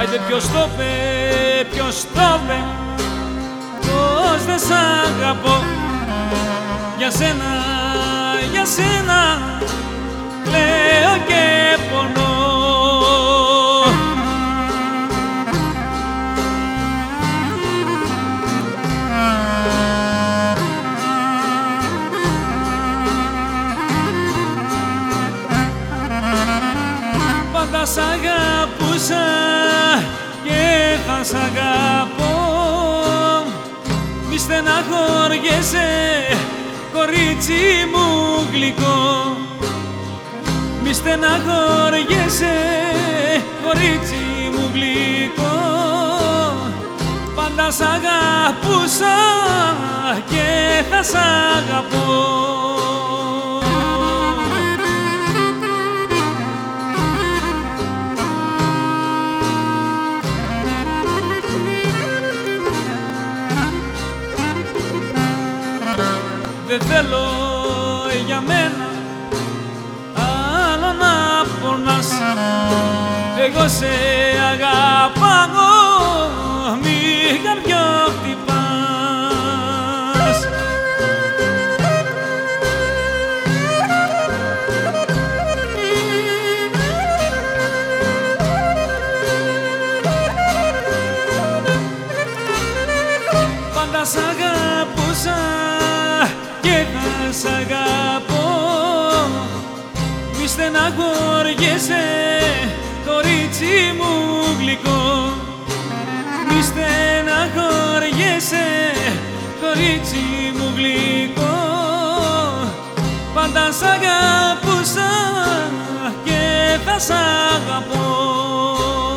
Άιντε ποιος το είπε, ποιος το είπε, πως δεν σ' αγαπώ. Για σένα, για σένα κλαίω και πονώ. Πάντα σ' αγαπούσα και θα σ' αγαπώ. Μη στεναχωριέσαι, κορίτσι μου γλυκό. Μη στεναχωριέσαι, κορίτσι μου γλυκό. Πάντα σ' αγαπούσα και θα σ' αγαπώ. Δεν θέλω για μένα άλλο να πονάς. Εγώ σε αγαπάω, μη καρδιό χτυπάς. Πάντα σ' αγαπούσα και θα σ' αγαπώ. Μη στεναχωριέσαι, κορίτσι μου γλυκό. Μη στεναχωριέσαι, κορίτσι μου γλυκό. Πάντα σ' αγαπούσα και θα σ' αγαπώ.